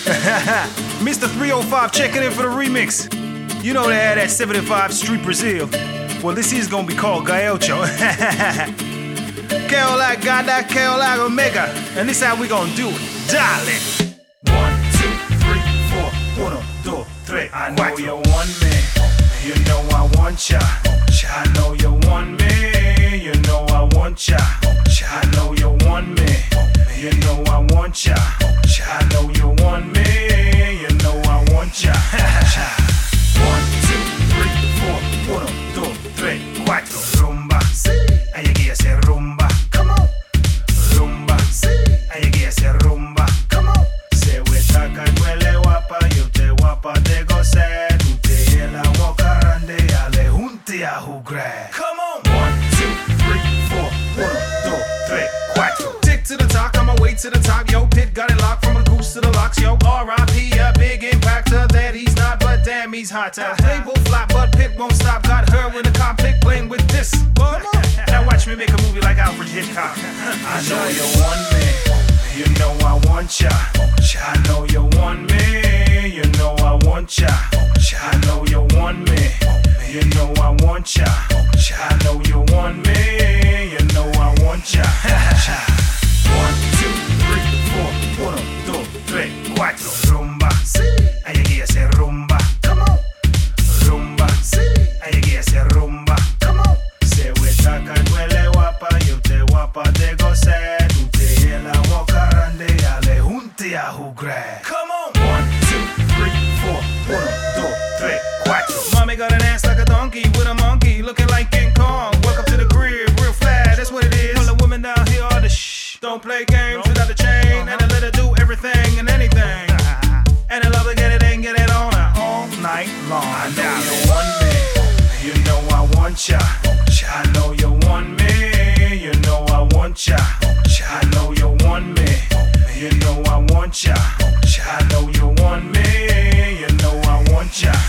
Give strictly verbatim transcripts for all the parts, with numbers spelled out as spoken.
Mister three oh five checking in for the remix. You know they had that seventy-five Street Brazil. Well, this is gonna be called Gaelcho. Que hola, gada, que hola, omega. And this how we gonna do it. Dale. One, two, three, four. Uno, dos, tres. I know you want me. You know I want ya. I know you want me. You know I want ya. I know you want me. You know I want ya. I know you want me. You know I want ya. One, two, three, four. Uno, dos, tres, cuatro. Rumba. Ahí llegué a hacer rumba. Come on. Rumba. Ahí llegué a hacer rumba. Come on. Se hueta cañuele guapa. Yo te guapa te gocé. Tú te la boca grande. Ale junte a jugar. Come on. One, two, three, four. Uno, dos, tres, cuatro. Tick to the top. On my way to the top. Yo, Pit got it locked from the goose to the locks. Yo, R I P a big impactor that he's not, but damn he's hot. They both flop, but Pit won't stop. Got her in the cockpit playing with this. Now watch me make a movie like Alfred Hitchcock. I know you want me. You know I want ya. I know you want me. You know I want ya. I know you want me. You know I want ya. I know you want me. You know I want ya. One, two, three, four. Uno, dos, tres, cuatro. Rumba. Ahí llegué a hacer rumba. Come on. Rumba. Ahí llegué a hacer rumba. Come on. Se hueta cañuele guapa. Yo te guapa te gocé. Tú te la boca grande. Ale junte a jugar. Come on. One, two, three, four. Uno, dos, tres, cuatro. Mommy got an ass like a donkey with a monkey looking like King Kong. Welcome to the crib, real flat. That's what it is. All the women down here are the shh. Don't play games without the chain. And I let her do everything and anything. And I love to get it and get it on her all night long. I know you want me. You know I want ya. I know you want me. You know I want ya. I know you want me. You know I want ya. I know you want me. You know I want ya.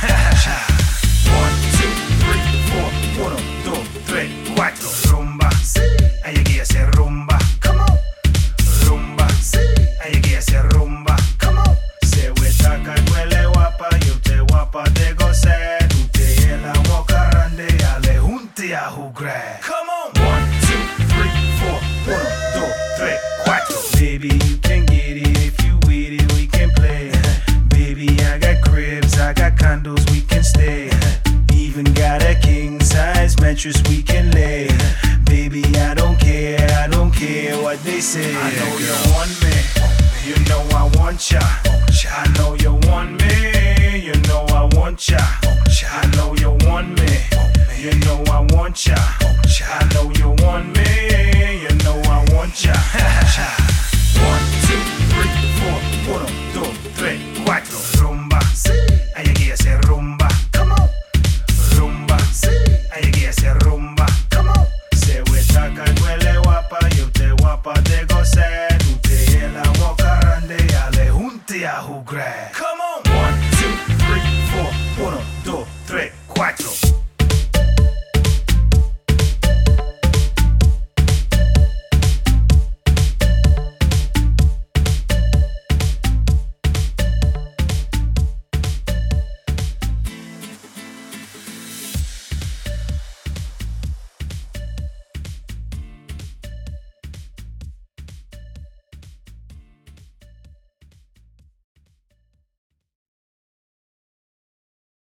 One, two, three, four. Uno, dos, tres, cuatro. Rumba. Ahí llegué a hacer rumba. Come on. Rumba. Ahí llegué a hacer rumba. Come on. Se hueta cañuele guapa. Yo te guapa te gocé. Tú te la boca grande. Ale junte a jugar. Come on. One, two, three, four. Uno, dos, tres, cuatro. Baby, you can get it if you with it. We can play. Baby, I got cribs, I got condos, we can stay. Even got a king size mattress we can lay. Baby, I don't care, I don't care what they say. I know you want me, you know I want ya. I know you want me, you know I want ya. I know you want me, you know I want ya. I know you want me, you know I want ya. One, two, three, four. Uno, dos, tres, cuatro. Rumba. Ahí llegué a hacer rumba. Come on. Rumba. Ahí llegué a hacer rumba. Come on. Se hueta cañuele guapa. Yo te guapa te gocé. Tú te la boca grande. Ale junte a jugar.